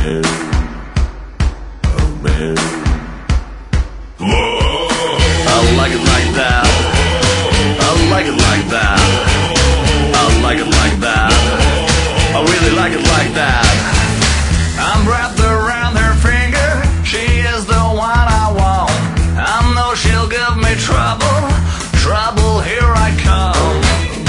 I like it like that. I like it like that. I like it like that. I really like it like that. I'm wrapped around her finger. She is the one I want. I know she'll give me trouble. Trouble, here I come.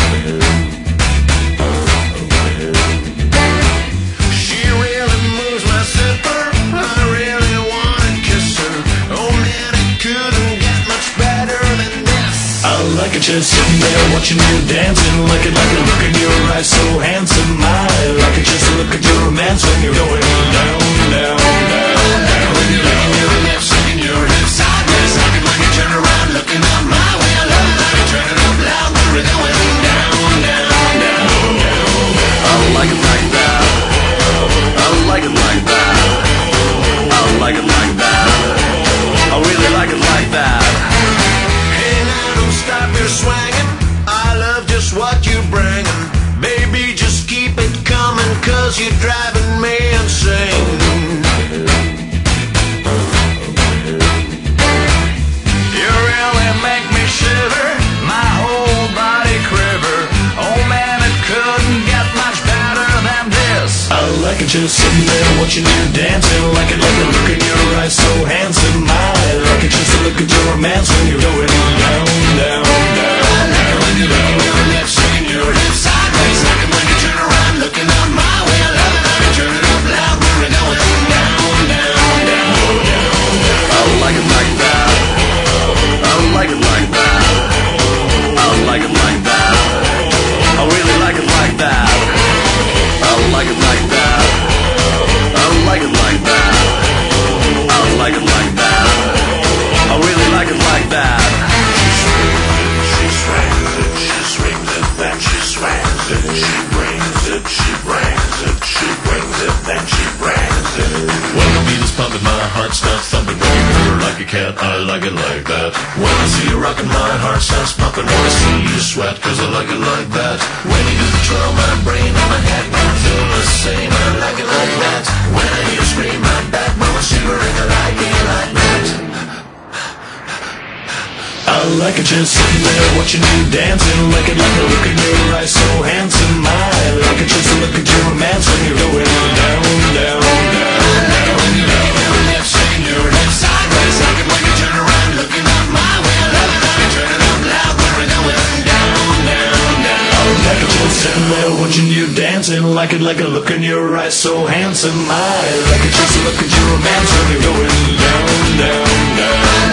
She really moves my zipper. I really wanna kiss her. Oh man, it couldn't get much better than this. I like it just sitting there watching you dancing. Like it look in your eyes so handsome. I like it just to look at your romance when you're going down, down, down, down. When you're licking your lips, shaking your hips sideways. Like it when you turn around looking out my way. I love it like you turn it up loud when we're going down, down, down, down. I like it like that. I like it like that. I like it like that. I really like it like that. Hey now, don't stop your swinging. I love just what you're bringing. Baby, just keep it coming, 'cause you're driving me insane. You really make me shiver, my whole body quiver. Oh man, it couldn't get much better than this. I like it just sitting there watching you dancing. Like it look in your eyes so handsome. I like it just to look at your romance when you're going down, down, down. I like it when you're licking your lips, shaking your hips sideways. Like it when you turn around looking out my way. I love it how you turn it up loud when we're going down, down, down, down. I like it like that. I like it like that. I like it like that. I really like it like that. I like it like that. I like it like that. I like it like that. I really like it like that. She swings it, she swings it, then she swangs it. She brings it, she brings it, she brings it, then she brings it. When the beat is pumping, my heart starts thumping. When you move her like a cat, I like it like that. When I see you rocking, my heart starts pumping. When I see you sweat, 'cause I like it like that. When you do the twirl, my brain and my head feel the same. I like it like that. When I hear you scream, my backbone shivering. I like it like that. I like it just sitting there watching you dancing. Like it look in your eyes so handsome. I like it just to look at your romance when you're going down, down, down, down. When you're licking your lips, shaking your hips sideways. Like it when you turn around looking out my way. I love it how you turn it up loud when we're going down, down, down. I like it just sitting there watching you dancing. Like it look in your eyes so handsome. I like it just to look at your romance when you're going down, down, down.